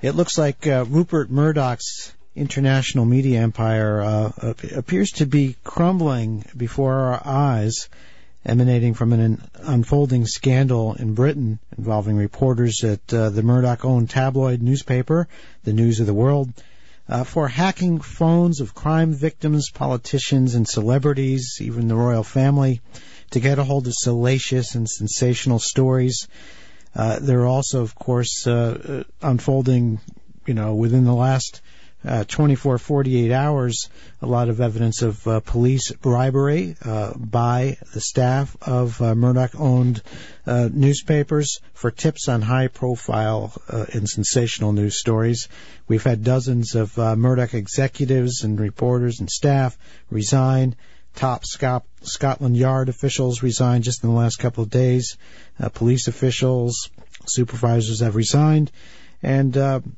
It looks like Rupert Murdoch's international media empire appears to be crumbling before our eyes, emanating from an unfolding scandal in Britain involving reporters at the Murdoch-owned tabloid newspaper, The News of the World, for hacking phones of crime victims, politicians, and celebrities, even the royal family, to get a hold of salacious and sensational stories. There are also, of course, unfolding, within the last 24, 48 hours, a lot of evidence of police bribery by the staff of Murdoch-owned newspapers for tips on high-profile and sensational news stories. We've had dozens of Murdoch executives and reporters and staff resign. Top Scotland Yard officials resigned just in the last couple of days. Police officials, supervisors have resigned. And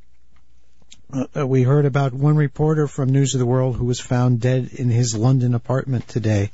we heard about one reporter from News of the World who was found dead in his London apartment today.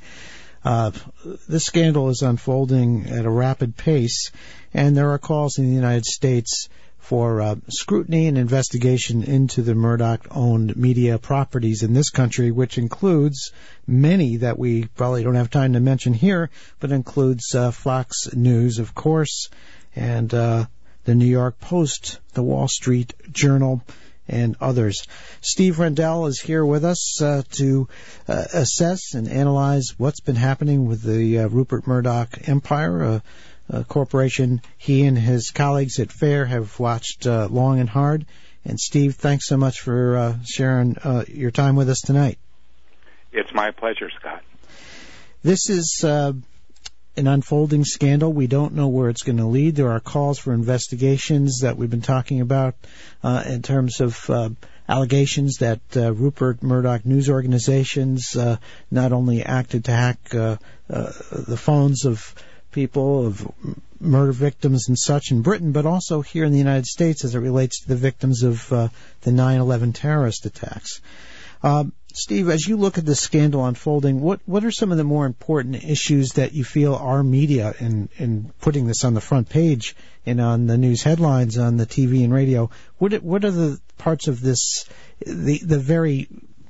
This scandal is unfolding at a rapid pace, and there are calls in the United States for scrutiny and investigation into the Murdoch-owned media properties in this country, which includes many that we probably don't have time to mention here, but includes Fox News, of course, and the New York Post, the Wall Street Journal, and others. Steve Rendell is here with us to assess and analyze what's been happening with the Rupert Murdoch empire, a corporation he and his colleagues at FAIR have watched long and hard. And Steve, thanks so much for sharing your time with us tonight. It's my pleasure, Scott. This is an unfolding scandal. We don't know where it's going to lead. There are calls for investigations that we've been talking about in terms of allegations that Rupert Murdoch news organizations not only acted to hack the phones of people, of murder victims and such in Britain, but also here in the United States as it relates to the victims of the 9/11 terrorist attacks. Steve, as you look at this scandal unfolding, what are some of the more important issues that you feel our media, in putting this on the front page and on the news headlines on the TV and radio, what are the parts of this, the very,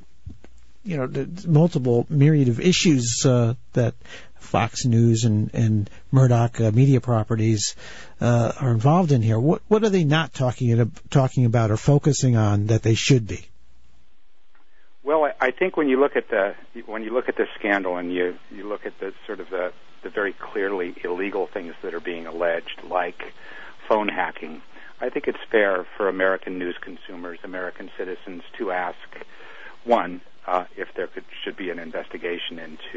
the multiple myriad of issues that Fox News and Murdoch media properties are involved in here? What are they not talking about or focusing on that they should be? Well, I think when you look at the scandal and you look at the sort of the very clearly illegal things that are being alleged, like phone hacking, I think it's fair for American news consumers, American citizens, to ask, one, if there should be an investigation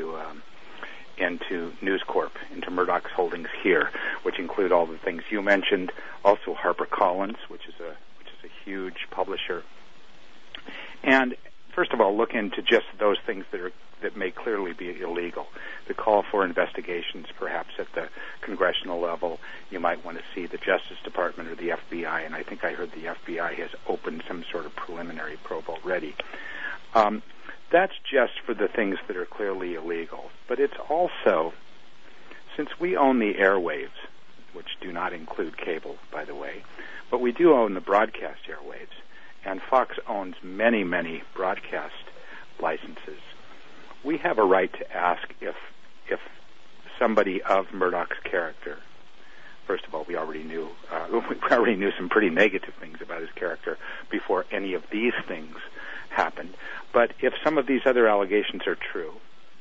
into News Corp, into Murdoch's holdings here, which include all the things you mentioned, also HarperCollins, which is a huge publisher, and first of all, look into just those things that may clearly be illegal. The call for investigations, perhaps at the congressional level. You might want to see the Justice Department or the FBI, and I think I heard the FBI has opened some sort of preliminary probe already. That's just for the things that are clearly illegal. But it's also, since we own the airwaves, which do not include cable, by the way, but we do own the broadcast airwaves, and Fox owns many, many broadcast licenses, we have a right to ask if somebody of Murdoch's character, first of all, we already knew some pretty negative things about his character before any of these things happened. But if some of these other allegations are true,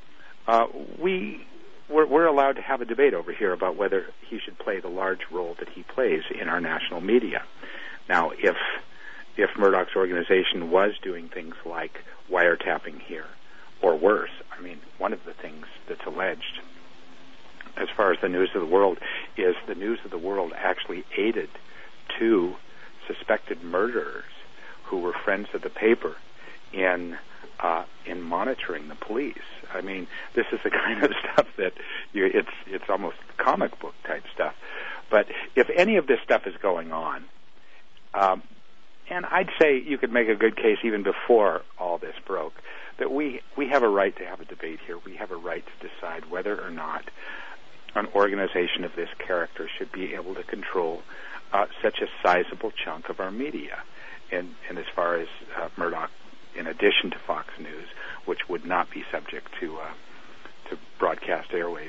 we're allowed to have a debate over here about whether he should play the large role that he plays in our national media. Now, if Murdoch's organization was doing things like wiretapping here, or worse, I mean, one of the things that's alleged as far as the News of the World is the News of the World actually aided two suspected murderers who were friends of the paper in monitoring the police. I mean, this is the kind of stuff that it's almost comic book type stuff. But if any of this stuff is going on, and I'd say you could make a good case even before all this broke, that we have a right to have a debate here. We have a right to decide whether or not an organization of this character should be able to control such a sizable chunk of our media. in as far as Murdoch, in addition to Fox News, which would not be subject to broadcast airwaves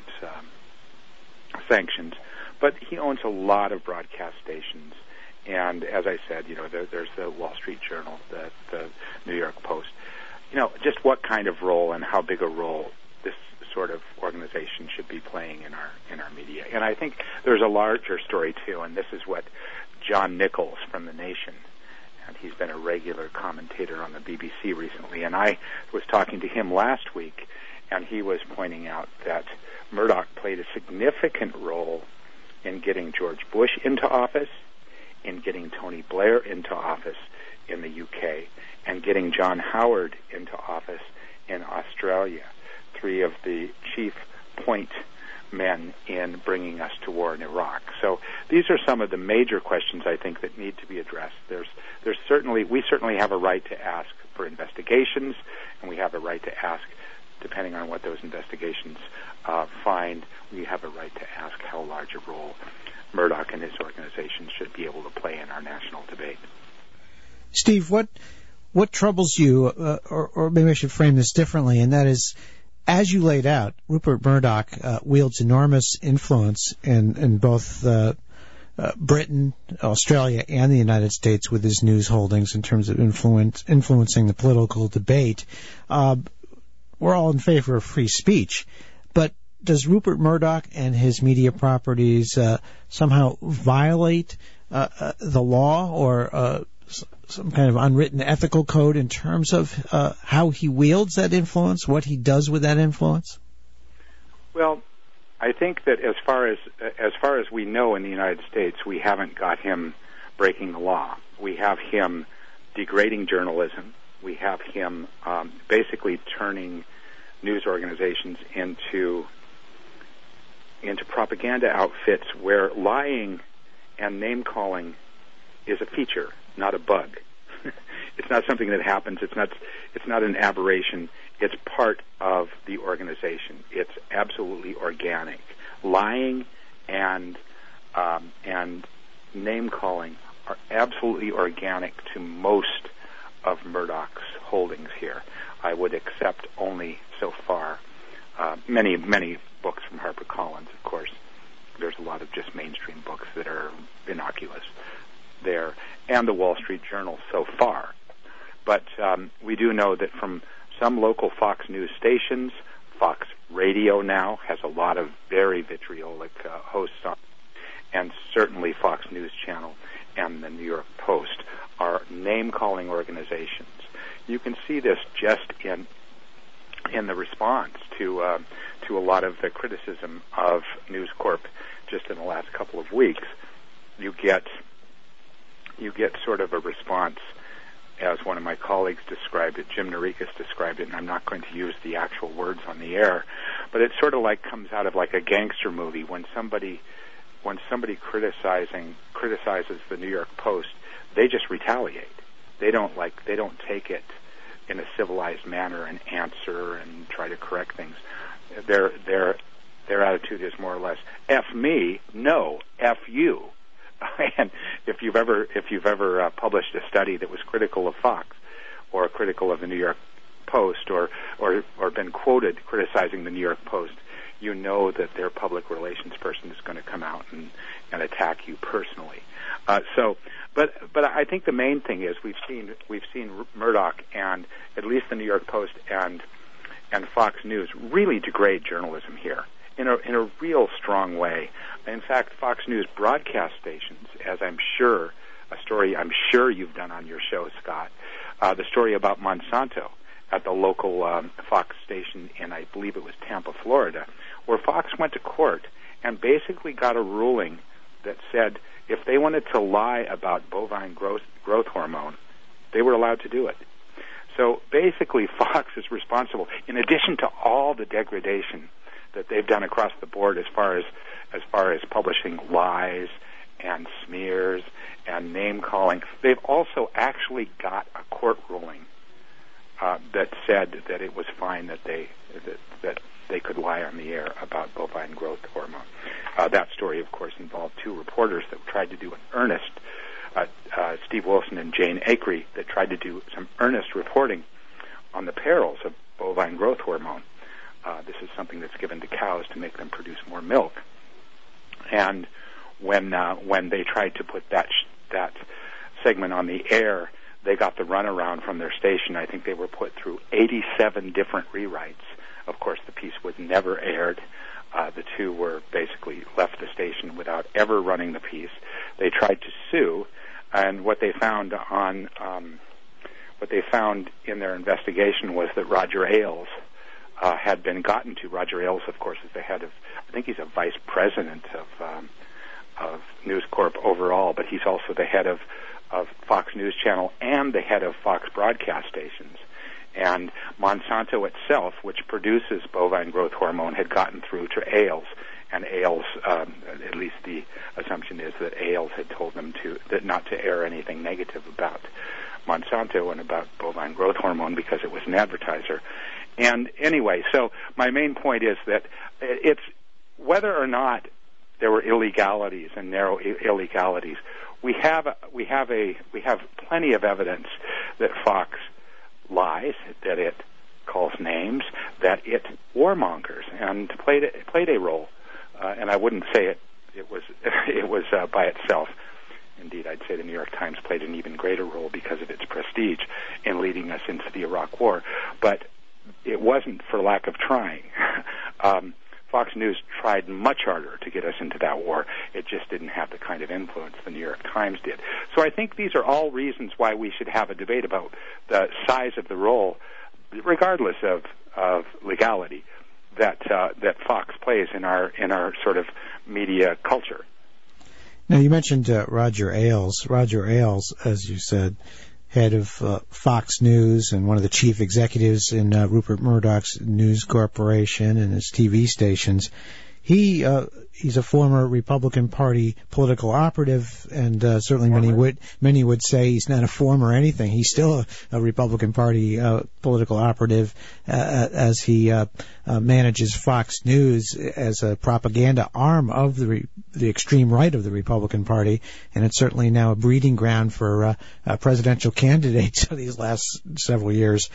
sanctions. But he owns a lot of broadcast stations, and as I said, there's the Wall Street Journal, the New York Post. Just what kind of role and how big a role this sort of organization should be playing in our media. And I think there's a larger story too, and this is what John Nichols from The Nation, and he's been a regular commentator on the BBC recently, and I was talking to him last week, and he was pointing out that Murdoch played a significant role in getting George Bush into office, in getting Tony Blair into office in the UK, and getting John Howard into office in Australia, three of the chief point men in bringing us to war in Iraq. So these are some of the major questions I think that need to be addressed. We certainly have a right to ask for investigations, and we have a right to ask, depending on what those investigations find, we have a right to ask how large a role Murdoch and his organization should be able to play in our national debate. Steve, what troubles you, or maybe I should frame this differently, and that is, as you laid out, Rupert Murdoch wields enormous influence in both Britain, Australia, and the United States with his news holdings in terms of influencing the political debate. We're all in favor of free speech, but does Rupert Murdoch and his media properties somehow violate the law or some kind of unwritten ethical code in terms of how he wields that influence, what he does with that influence? Well, I think that as far as we know in the United States, we haven't got him breaking the law. We have him degrading journalism. We have him basically turning news organizations into propaganda outfits where lying and name-calling is a feature, not a bug. It's not something that happens. It's not an aberration. It's part of the organization. It's absolutely organic. Lying and name-calling are absolutely organic to most of Murdoch's holdings here. I would accept only so far. Many books from HarperCollins, of course. There's a lot of just mainstream books that are innocuous there, and the Wall Street Journal so far. But we do know that from some local Fox News stations, Fox Radio now has a lot of very vitriolic hosts on, and certainly Fox News Channel and the New York Post are name-calling organizations. You can see this just in the response to a lot of the criticism of News Corp just in the last couple of weeks. You get sort of a response, as one of my colleagues described it, Jim Narikas described it, and I'm not going to use the actual words on the air, but it sort of like comes out of like a gangster movie when somebody criticizes the New York Post, they just retaliate. They don't take it in a civilized manner and answer and try to correct things. Their attitude is more or less F me, no, F you. And if you've ever published a study that was critical of Fox or critical of the New York Post or been quoted criticizing the New York Post, you know that their public relations person is going to come out and attack you personally. But I think the main thing is we've seen Murdoch and at least the New York Post and Fox News really degrade journalism here in a real strong way. In fact, Fox News broadcast stations, as a story I'm sure you've done on your show, Scott, the story about Monsanto at the local Fox station in, I believe it was Tampa, Florida, where Fox went to court and basically got a ruling that said if they wanted to lie about bovine growth hormone, they were allowed to do it. So basically, Fox is responsible, in addition to all the degradation that they've done across the board as far as publishing lies and smears and name calling. They've also actually got a court ruling that said that it was fine that they could lie on the air about bovine growth hormone. That story, of course, involved two reporters that tried to do an earnest Steve Wilson and Jane Acree, that tried to do some earnest reporting on the perils of bovine growth hormone. This is something that's given to cows to make them produce more milk. And when they tried to put that segment on the air, they got the runaround from their station. I think they were put through 87 different rewrites. Of course, the piece was never aired. The two were basically left the station without ever running the piece. They tried to sue, and what they found in their investigation was that Roger Ailes had been gotten to. Roger Ailes, of course, is the head of, I think he's a vice president of News Corp overall, but he's also the head of Fox News Channel and the head of Fox broadcast stations. And Monsanto itself, which produces bovine growth hormone, had gotten through to Ailes, and Ailes, at least the assumption is that Ailes had told them that not to air anything negative about Monsanto and about bovine growth hormone because it was an advertiser. And anyway, so my main point is that it's whether or not there were illegalities and narrow illegalities, we have plenty of evidence that Fox lies, that it calls names, that it warmongers, and played a role. And I wouldn't say it was by itself. Indeed, I'd say the New York Times played an even greater role because of its prestige in leading us into the Iraq War. But it wasn't for lack of trying. Fox News tried much harder to get us into that war. It just didn't have the kind of influence the New York Times did. So I think these are all reasons why we should have a debate about the size of the role, regardless of legality, that Fox plays in our sort of media culture. Now, you mentioned Roger Ailes. Roger Ailes, as you said, head of Fox News and one of the chief executives in Rupert Murdoch's News Corporation and his TV stations. He's a former Republican Party political operative, and certainly many would say he's not a former anything. He's still a Republican Party political operative as he manages Fox News as a propaganda arm of the extreme right of the Republican Party, and it's certainly now a breeding ground for presidential candidates of these last several years.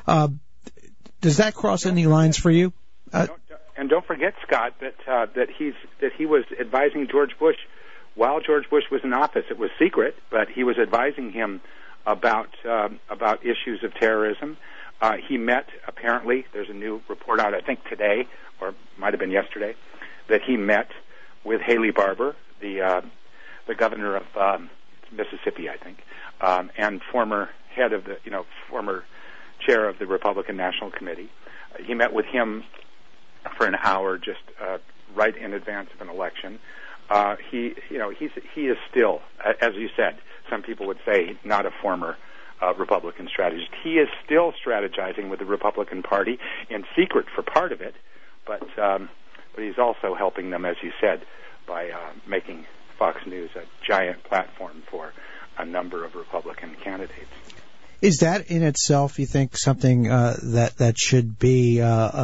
Does that cross any lines for you? And don't forget, Scott, that he was advising George Bush while George Bush was in office. It was secret, but he was advising him about issues of terrorism. He met, apparently, there's a new report out, I think today, or might have been yesterday, that he met with Haley Barbour, the governor of Mississippi, I think, and former head of former chair of the Republican National Committee. He met with him for an hour, just right in advance of an election. He is still, as you said, some people would say, not a former Republican strategist. He is still strategizing with the Republican Party in secret for part of it, but he's also helping them, as you said, by making Fox News a giant platform for a number of Republican candidates. Is that in itself, you think, something that should be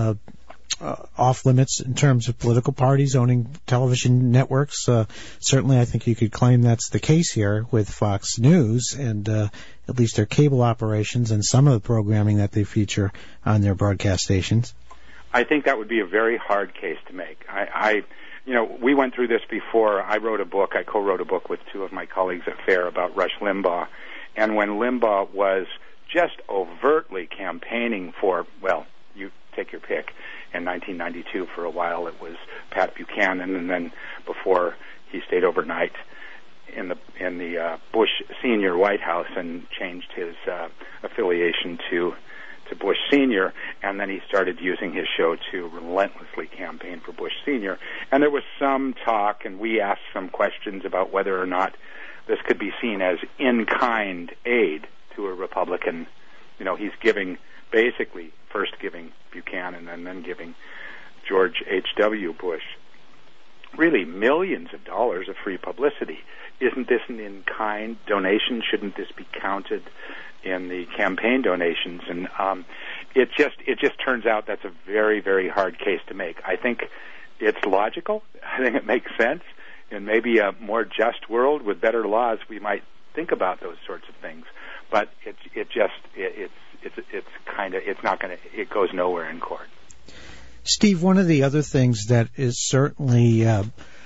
off limits in terms of political parties owning television networks? Certainly, I think you could claim that's the case here with Fox News and at least their cable operations and some of the programming that they feature on their broadcast stations. I think that would be a very hard case to make. We went through this before. I co-wrote a book with two of my colleagues at FAIR about Rush Limbaugh, and when Limbaugh was just overtly campaigning for, well, you take your pick. In 1992, for a while, it was Pat Buchanan, and then before he stayed overnight in the Bush Senior White House and changed his affiliation to Bush Senior, and then he started using his show to relentlessly campaign for Bush Senior. And there was some talk, and we asked some questions about whether or not this could be seen as in-kind aid to a Republican. He's basically first giving Buchanan and then giving George H.W. Bush really millions of dollars of free publicity. Isn't this an in-kind donation? Shouldn't this be counted in the campaign donations? And it just turns out that's a very, very hard case to make. I think it's logical. I think it makes sense. In maybe a more just world with better laws, we might think about those sorts of things, but it goes nowhere in court. Steve, one of the other things that is certainly a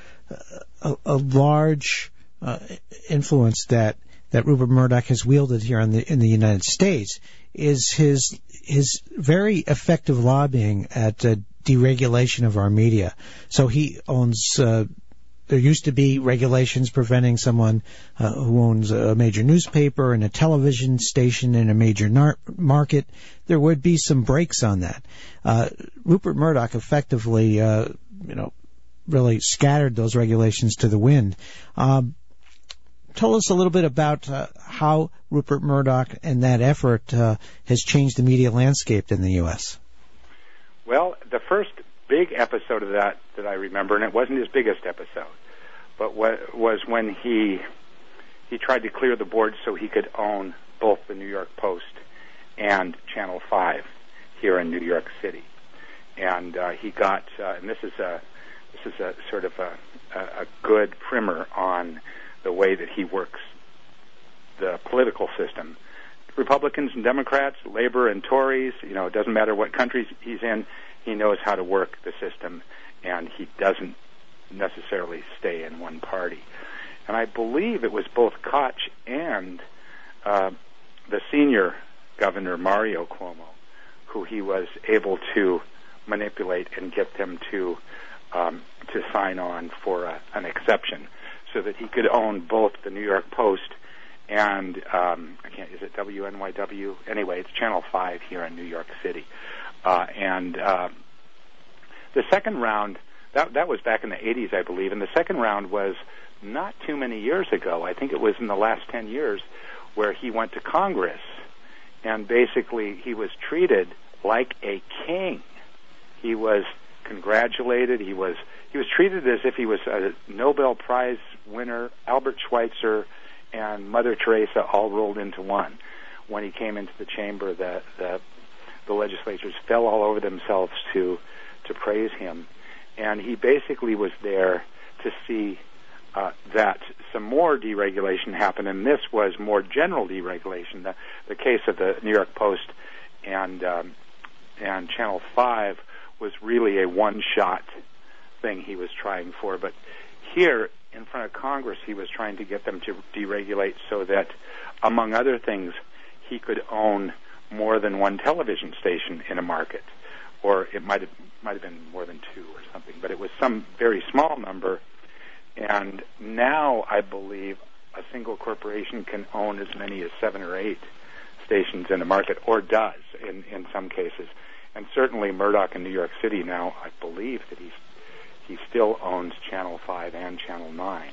large influence that Rupert Murdoch has wielded here in the United States is his very effective lobbying at deregulation of our media. So he owns. There used to be regulations preventing someone who owns a major newspaper and a television station in a major market. There would be some brakes on that. Rupert Murdoch effectively, really scattered those regulations to the wind. Tell us a little bit about how Rupert Murdoch and that effort has changed the media landscape in the U.S. Well, the first big episode of that I remember, and it wasn't his biggest episode, but was when he tried to clear the board so he could own both the New York Post and Channel 5 here in New York City. And he got, and this is a sort of a good primer on the way that he works the political system. Republicans and Democrats, Labor and Tories, it doesn't matter what country he's in, he knows how to work the system, and he doesn't necessarily stay in one party. And I believe it was both Koch and the senior governor, Mario Cuomo, who he was able to manipulate and get them to sign on for an exception so that he could own both the New York Post and, is it WNYW? Anyway, it's Channel 5 here in New York City. And the second round, that was back in the 80s, I believe, and the second round was not too many years ago. I think it was in the last 10 years where he went to Congress, and basically he was treated like a king. He was congratulated. He was treated as if he was a Nobel Prize winner, Albert Schweitzer, and Mother Teresa all rolled into one. When he came into the chamber, the legislators fell all over themselves to praise him, and he basically was there to see that some more deregulation happened, and this was more general deregulation. The case of the New York Post and Channel 5 was really a one-shot thing he was trying for, but here in front of Congress he was trying to get them to deregulate so that, among other things, he could own more than one television station in a market, or it might have been more than two or something, but it was some very small number. And now I believe a single corporation can own as many as 7 or 8 stations in a market, or does in some cases. And certainly Murdoch in New York City now, I believe that he still owns Channel 5 and Channel 9.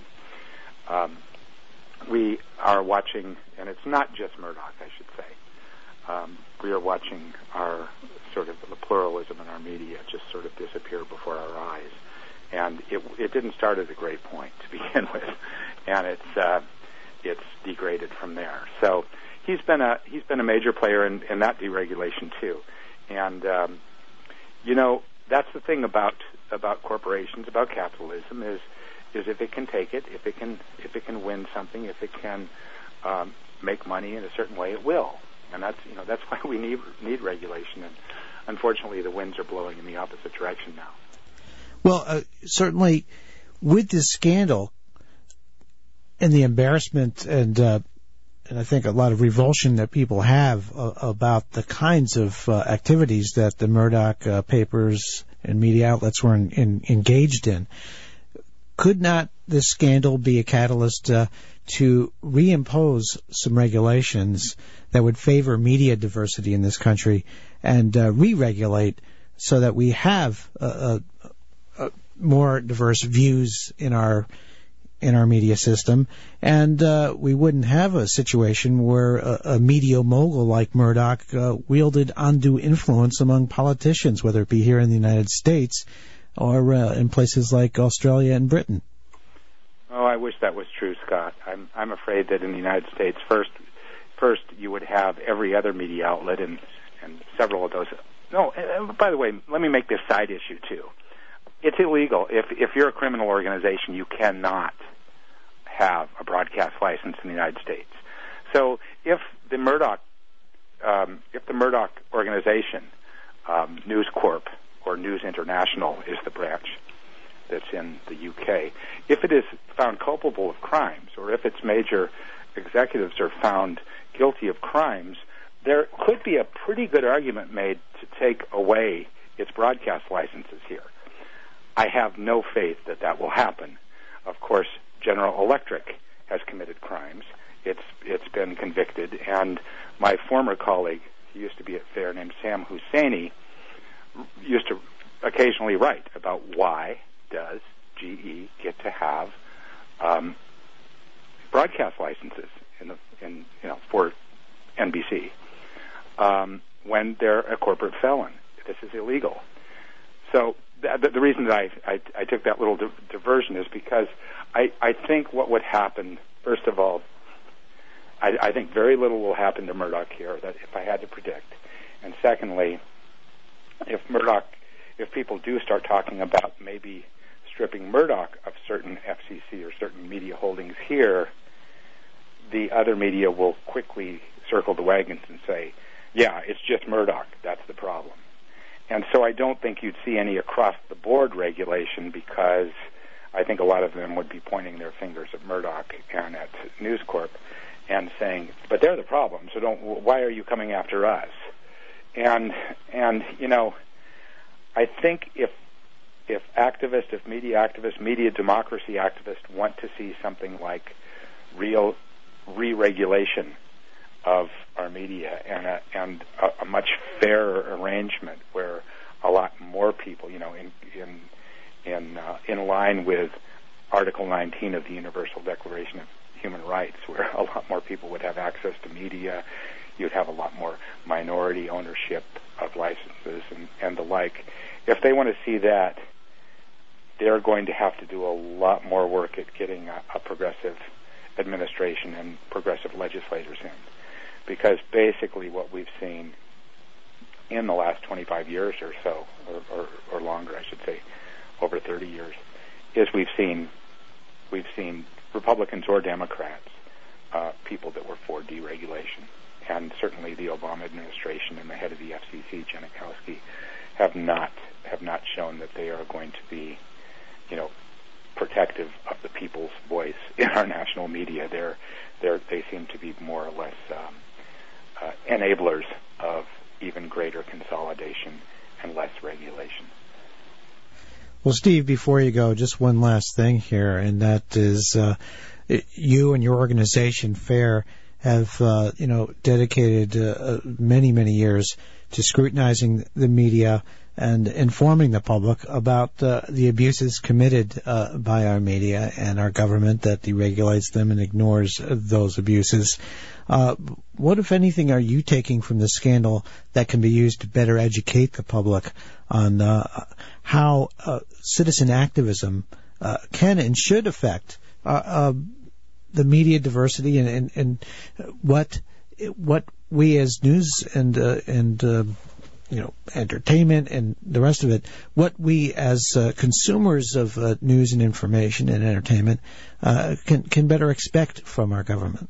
We are watching, and it's not just Murdoch, I should say. We are watching our sort of the pluralism in our media just sort of disappear before our eyes. And it didn't start at a great point to begin with, and it's degraded from there. So he's been a major player in that deregulation too. And that's the thing about corporations, about capitalism is if it can take it, if it can win something, if it can make money in a certain way, it will. And that's why we need regulation. And unfortunately, the winds are blowing in the opposite direction now. Well, certainly with this scandal and the embarrassment and I think a lot of revulsion that people have about the kinds of activities that the Murdoch papers and media outlets were engaged in, could not this scandal be a catalyst to reimpose some regulations that would favor media diversity in this country and re-regulate so that we have more diverse views in our media system, and we wouldn't have a situation where a media mogul like Murdoch wielded undue influence among politicians, whether it be here in the United States or in places like Australia and Britain. Oh, I wish that was true, Scott. I'm afraid that in the United States, first you would have every other media outlet and several of those. No, by the way, let me make this side issue too. It's illegal. If you're a criminal organization, you cannot have a broadcast license in the United States. So if the Murdoch organization, News Corp or News International is the branch that's in the UK, if it is found culpable of crimes, or if its major executives are found guilty of crimes, there could be a pretty good argument made to take away its broadcast licenses here. I have no faith that that will happen. Of course, General Electric has committed crimes. It's been convicted, and my former colleague, he used to be at FAIR, named Sam Husseini, used to occasionally write about why does GE get to have broadcast licenses for NBC when they're a corporate felon. This is illegal. So the reason that I took that little diversion is because I think what would happen, first of all, I think very little will happen to Murdoch here, that if I had to predict. And secondly, if people do start talking about maybe stripping Murdoch of certain FCC or certain media holdings here, the other media will quickly circle the wagons and say, yeah, it's just Murdoch, that's the problem. And so I don't think you'd see any across-the-board regulation, because I think a lot of them would be pointing their fingers at Murdoch and at News Corp and saying, but they're the problem, so why are you coming after us? And I think if media activists, media democracy activists want to see something like real re-regulation of our media and a much fairer arrangement where a lot more people, in line with Article 19 of the Universal Declaration of Human Rights, where a lot more people would have access to media, you'd have a lot more minority ownership of licenses and the like. If they want to see that, they're going to have to do a lot more work at getting a progressive administration and progressive legislators in. Because basically what we've seen in the last 25 years or so, or longer, I should say, over 30 years, is we've seen Republicans or Democrats, people that were for deregulation, and certainly the Obama administration and the head of the FCC, Janikowski, have not shown that they are going to be, protective of the people's voice in our national media. They seem to be more or less enablers of even greater consolidation and less regulation. Well, Steve, before you go, just one last thing here, and that is you and your organization, FAIR, have dedicated many, many years to scrutinizing the media and informing the public about the abuses committed by our media and our government that deregulates them and ignores those abuses. What, if anything, are you taking from the scandal that can be used to better educate the public on how citizen activism can and should affect the media diversity and what we as news and entertainment and the rest of it, what we as consumers of news and information and entertainment can better expect from our government?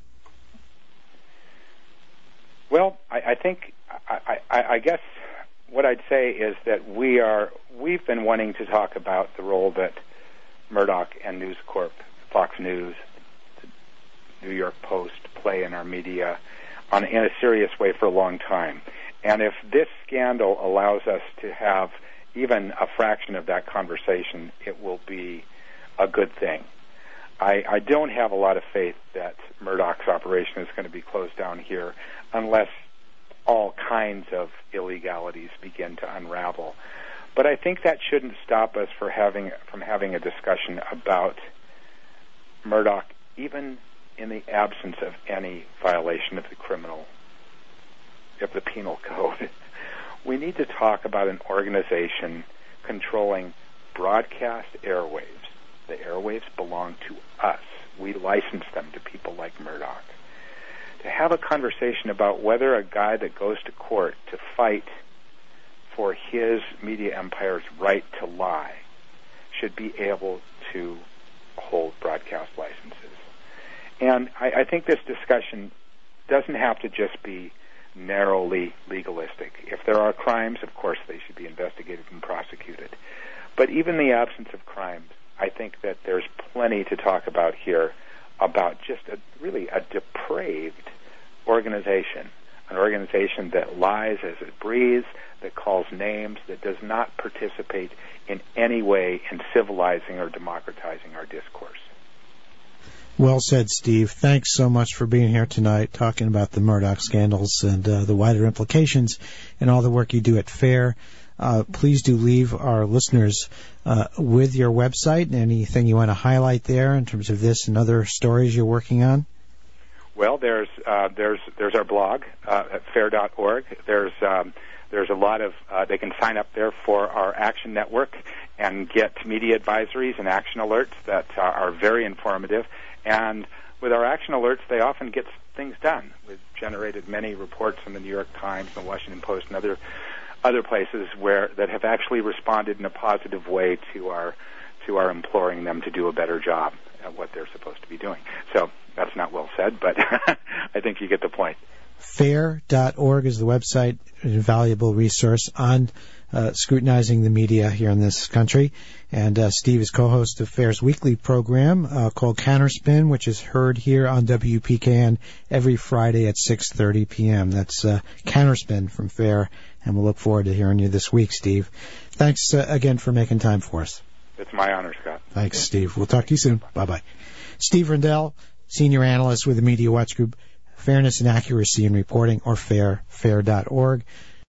Well, I think I guess what I'd say is that we've been wanting to talk about the role that Murdoch and News Corp, Fox News, the New York Post play in our media in a serious way for a long time. And if this scandal allows us to have even a fraction of that conversation, it will be a good thing. I don't have a lot of faith that Murdoch's operation is going to be closed down here unless all kinds of illegalities begin to unravel. But I think that shouldn't stop us from having a discussion about Murdoch, even in the absence of any violation of the penal code. We need to talk about an organization controlling broadcast airwaves. The airwaves belong to us. We license them to people like Murdoch. To have a conversation about whether a guy that goes to court to fight for his media empire's right to lie should be able to hold broadcast licenses. And I think this discussion doesn't have to just be narrowly legalistic. If there are crimes, of course, they should be investigated and prosecuted. But even in the absence of crimes, I think that there's plenty to talk about here about just really a depraved organization, an organization that lies as it breathes, that calls names, that does not participate in any way in civilizing or democratizing our discourse. Well said, Steve. Thanks so much for being here tonight, talking about the Murdoch scandals and the wider implications and all the work you do at FAIR. Please do leave our listeners with your website and anything you want to highlight there in terms of this and other stories you're working on. Well, there's our blog at fair.org. There's a lot of they can sign up there for our Action Network and get media advisories and action alerts that are very informative. And with our action alerts, they often get things done. We've generated many reports in the New York Times, the Washington Post, and other places that have actually responded in a positive way to our imploring them to do a better job at what they're supposed to be doing. So that's not well said, but I think you get the point. FAIR.org is the website, an invaluable resource on scrutinizing the media here in this country. And Steve is co-host of FAIR's weekly program called Counterspin, which is heard here on WPKN every Friday at 6:30 p.m. That's Counterspin from FAIR, and we'll look forward to hearing you this week, Steve. Thanks again for making time for us. It's my honor, Scott. Thanks, Steve. We'll talk to you soon. Bye-bye. Steve Rendell, Senior Analyst with the Media Watch Group, Fairness and Accuracy in Reporting, or FAIR, FAIR.org.